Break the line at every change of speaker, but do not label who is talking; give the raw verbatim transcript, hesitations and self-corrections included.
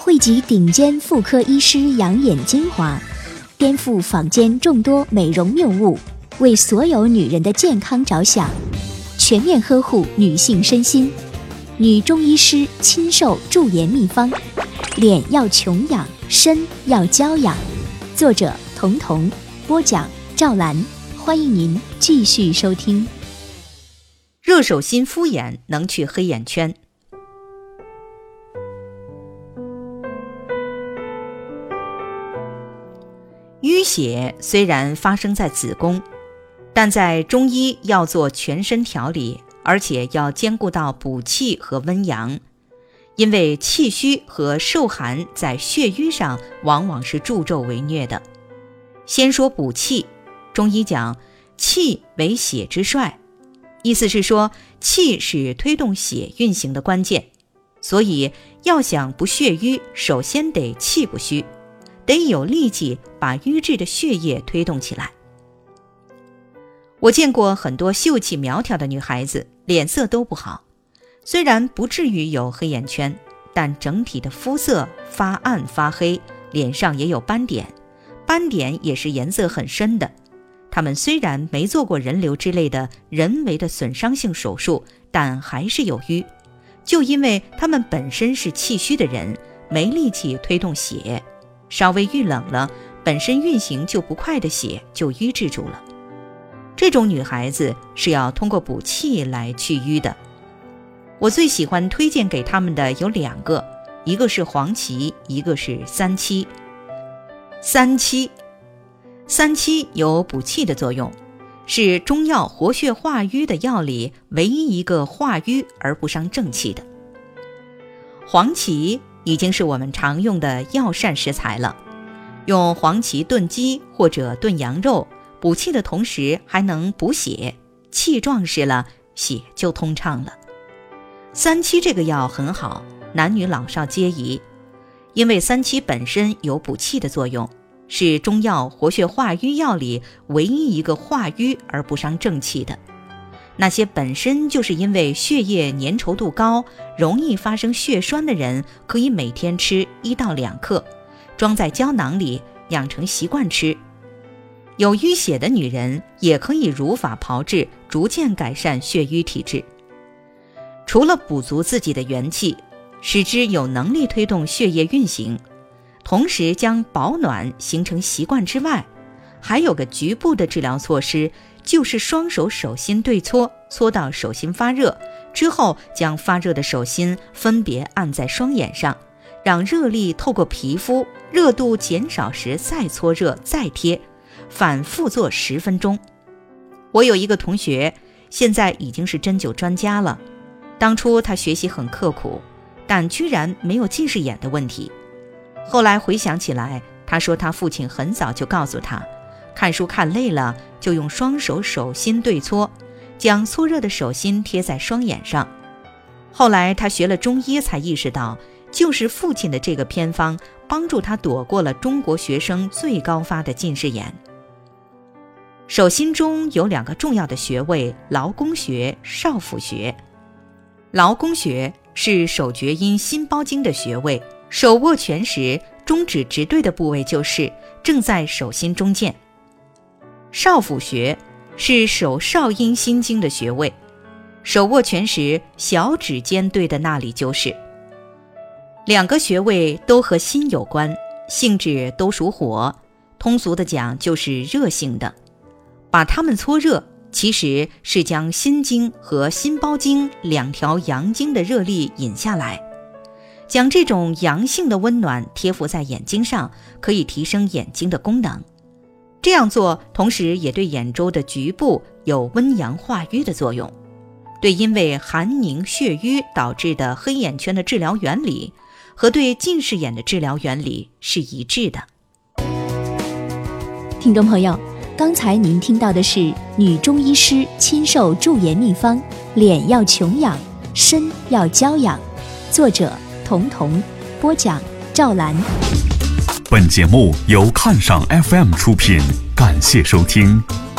汇集顶尖妇科医师养眼精华，颠覆坊间众多美容谬误，为所有女人的健康着想，全面呵护女性身心。女中医师亲授驻颜秘方，脸要穷养，身要娇养。作者彤彤，播讲赵兰。欢迎您继续收听。
热手心敷眼能去黑眼圈。淤血虽然发生在子宫，但在中医要做全身调理，而且要兼顾到补气和温阳。因为气虚和受寒在血瘀上往往是助纣为虐的。先说补气，中医讲气为血之帅，意思是说气是推动血运行的关键，所以要想不血瘀，首先得气不虚，得有力气把瘀滞的血液推动起来。我见过很多秀气苗条的女孩子，脸色都不好，虽然不至于有黑眼圈，但整体的肤色发暗发黑，脸上也有斑点，斑点也是颜色很深的。她们虽然没做过人流之类的人为的损伤性手术，但还是有瘀，就因为她们本身是气虚的人，没力气推动血，稍微遇冷了，本身运行就不快的血就瘀滞住了。这种女孩子是要通过补气来去瘀的。我最喜欢推荐给她们的有两个，一个是黄芪，一个是三七。三七三七有补气的作用，是中药活血化瘀的药里唯一一个化瘀而不伤正气的。黄芪已经是我们常用的药膳食材了，用黄芪炖鸡或者炖羊肉，补气的同时还能补血，气壮实了，血就通畅了。三七这个药很好，男女老少皆宜，因为三七本身有补气的作用，是中药活血化瘀药里唯一一个化瘀而不伤正气的。那些本身就是因为血液粘稠度高，容易发生血栓的人，可以每天吃一到两克，装在胶囊里，养成习惯吃。有淤血的女人也可以如法炮制，逐渐改善血瘀体质。除了补足自己的元气，使之有能力推动血液运行，同时将保暖形成习惯之外，还有个局部的治疗措施，就是双手手心对搓，搓到手心发热之后，将发热的手心分别按在双眼上，让热力透过皮肤，热度减少时再搓热再贴，反复做十分钟。我有一个同学，现在已经是针灸专家了，当初他学习很刻苦，但居然没有近视眼的问题。后来回想起来，他说他父亲很早就告诉他，看书看累了就用双手手心对搓，将搓热的手心贴在双眼上。后来他学了中医才意识到，就是父亲的这个偏方帮助他躲过了中国学生最高发的近视眼。手心中有两个重要的穴位，劳宫穴、少府穴。劳宫穴是手厥阴心包经的穴位，手握拳时中指直对的部位就是正在手心中间。少府穴是手少阴心经的穴位，手握拳时小指尖对的那里就是。两个穴位都和心有关，性质都属火，通俗的讲就是热性的。把它们搓热，其实是将心经和心包经两条阳经的热力引下来，将这种阳性的温暖贴附在眼睛上，可以提升眼睛的功能。这样做同时也对眼周的局部有温阳化瘀的作用，对因为寒凝血瘀导致的黑眼圈的治疗原理和对近视眼的治疗原理是一致的。
听众朋友，刚才您听到的是女中医师亲授驻颜秘方，脸要穷养，身要娇养。作者彤彤，播讲赵兰。
本节目由看赏 F M 出品，感谢收听。